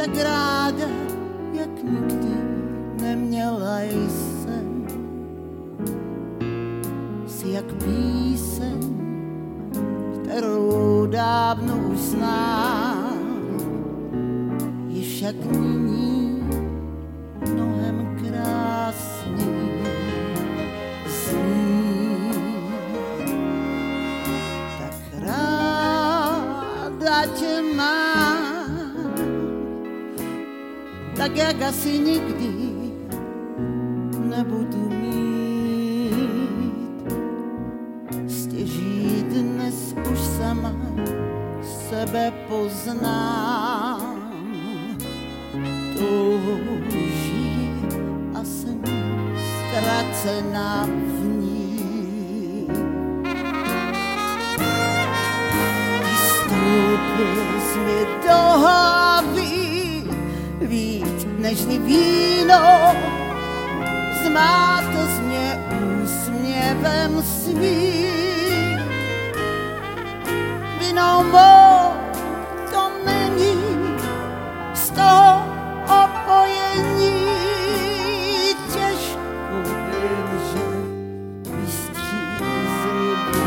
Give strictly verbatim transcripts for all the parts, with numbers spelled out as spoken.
tak ráda, jak nikdy neměla jsem. Jsi jak píseň, kterou dávno už znám, je však nyní mnohem krásněji zní. Tak ráda tě mám, tak jak asi nikdy nebudu mít. Stěží dnes už sama sebe poznám. Touží a jsem ztracená v ní. Vstoupil jsi mi do hlavy víc než víno, zmátl jsi mě úsměvem svým. Vinou mou to není, z toho opojení těžko vím, že vystřízlivý.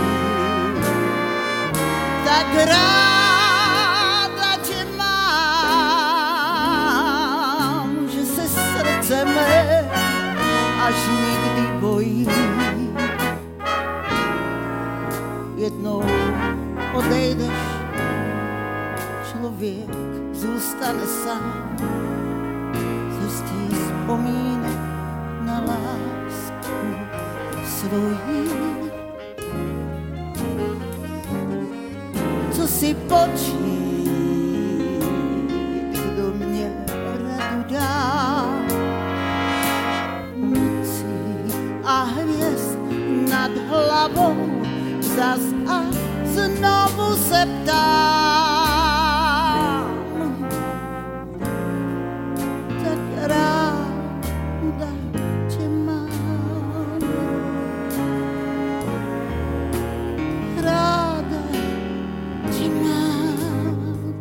Tak ráda tě mám, že se srdce mé až nikdy bojí. Jednou odejdeš, člověk zůstane sám, zjistí vzpomínek na lásku svojí. Co si počít, kdo mě radu dá, nocí a hvězd nad hlavou zas a znovu se ptám. Tak ráda tě mám, ráda tě mám.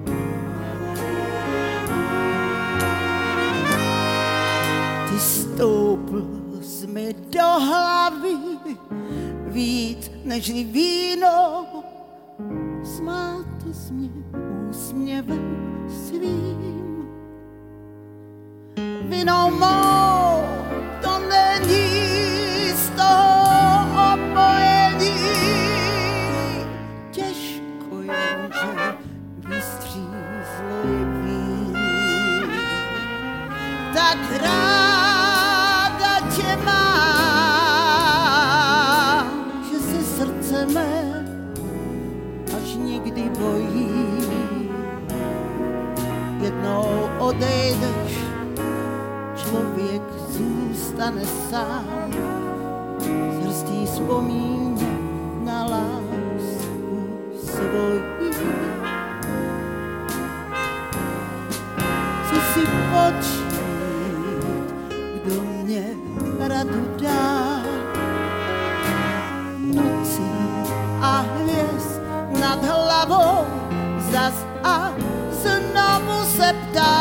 Ty stoupl jsi mi do hlavy víc než víno, smátl jsi mě úsměvem svým. Vinou mou to není, z toho opojení těžko jenže vystřízlivý. Tak ráda tě mám, že se srdce mé až nikdy bojí. Jednou odejdeš, člověk zůstane sám, zhrstí vzpomínek na lásku svoji. Co si počít, kdo mě radu dá, nocí a hvězd nad hlavou zas a znovu se ptá.